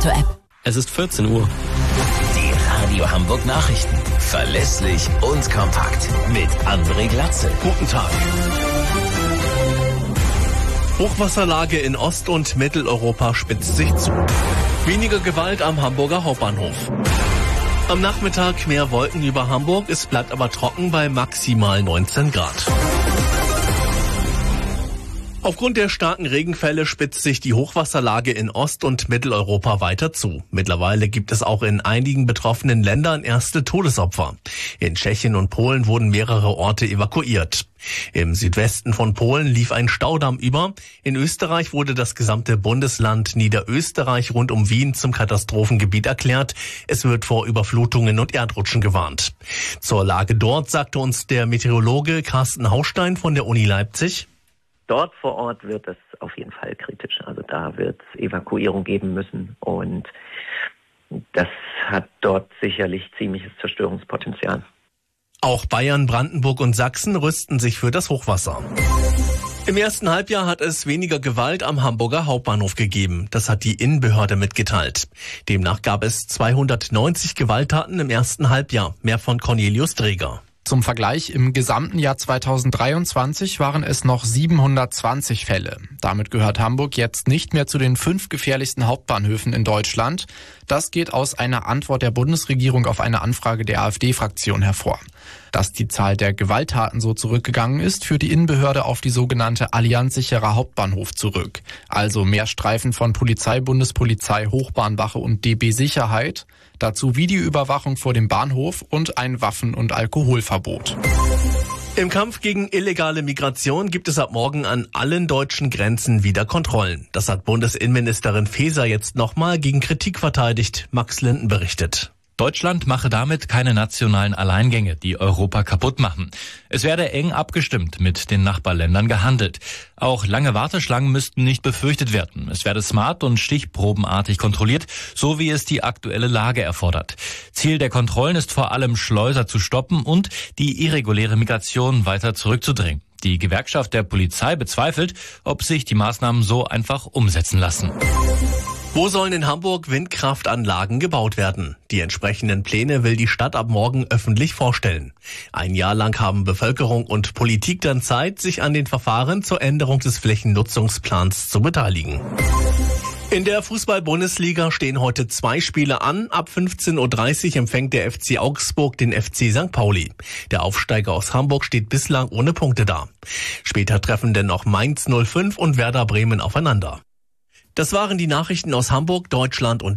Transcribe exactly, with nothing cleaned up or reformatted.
Detektor-App. Es ist vierzehn Uhr. Die Radio Hamburg Nachrichten. Verlässlich und kompakt. Mit André Glatzel. Guten Tag. Hochwasserlage in Ost- und Mitteleuropa spitzt sich zu. Weniger Gewalt am Hamburger Hauptbahnhof. Am Nachmittag mehr Wolken über Hamburg, es bleibt aber trocken bei maximal neunzehn Grad. Aufgrund der starken Regenfälle spitzt sich die Hochwasserlage in Ost- und Mitteleuropa weiter zu. Mittlerweile gibt es auch in einigen betroffenen Ländern erste Todesopfer. In Tschechien und Polen wurden mehrere Orte evakuiert. Im Südwesten von Polen lief ein Staudamm über. In Österreich wurde das gesamte Bundesland Niederösterreich rund um Wien zum Katastrophengebiet erklärt. Es wird vor Überflutungen und Erdrutschen gewarnt. Zur Lage dort sagte uns der Meteorologe Carsten Haustein von der Uni Leipzig. Dort vor Ort wird es auf jeden Fall kritisch. Also da wird es Evakuierung geben müssen und das hat dort sicherlich ziemliches Zerstörungspotenzial. Auch Bayern, Brandenburg und Sachsen rüsten sich für das Hochwasser. Im ersten Halbjahr hat es weniger Gewalt am Hamburger Hauptbahnhof gegeben. Das hat die Innenbehörde mitgeteilt. Demnach gab es zweihundertneunzig Gewalttaten im ersten Halbjahr. Mehr von Cornelius Dreger. Zum Vergleich, im gesamten Jahr zweitausenddreiundzwanzig waren es noch siebenhundertzwanzig Fälle. Damit gehört Hamburg jetzt nicht mehr zu den fünf gefährlichsten Hauptbahnhöfen in Deutschland. Das geht aus einer Antwort der Bundesregierung auf eine Anfrage der AfD-Fraktion hervor. Dass die Zahl der Gewalttaten so zurückgegangen ist, führt die Innenbehörde auf die sogenannte Allianz sicherer Hauptbahnhof zurück. Also mehr Streifen von Polizei, Bundespolizei, Hochbahnwache und D B Sicherheit. Dazu Videoüberwachung vor dem Bahnhof und ein Waffen- und Alkoholverbot. Im Kampf gegen illegale Migration gibt es ab morgen an allen deutschen Grenzen wieder Kontrollen. Das hat Bundesinnenministerin Faeser jetzt nochmal gegen Kritik verteidigt. Max Linden berichtet. Deutschland mache damit keine nationalen Alleingänge, die Europa kaputt machen. Es werde eng abgestimmt mit den Nachbarländern gehandelt. Auch lange Warteschlangen müssten nicht befürchtet werden. Es werde smart und stichprobenartig kontrolliert, so wie es die aktuelle Lage erfordert. Ziel der Kontrollen ist vor allem, Schleuser zu stoppen und die irreguläre Migration weiter zurückzudrängen. Die Gewerkschaft der Polizei bezweifelt, ob sich die Maßnahmen so einfach umsetzen lassen. Wo sollen in Hamburg Windkraftanlagen gebaut werden? Die entsprechenden Pläne will die Stadt ab morgen öffentlich vorstellen. Ein Jahr lang haben Bevölkerung und Politik dann Zeit, sich an den Verfahren zur Änderung des Flächennutzungsplans zu beteiligen. In der Fußball-Bundesliga stehen heute zwei Spiele an. Ab fünfzehn Uhr dreißig empfängt der F C Augsburg den F C Sankt Pauli. Der Aufsteiger aus Hamburg steht bislang ohne Punkte da. Später treffen denn noch Mainz null fünf und Werder Bremen aufeinander. Das waren die Nachrichten aus Hamburg, Deutschland und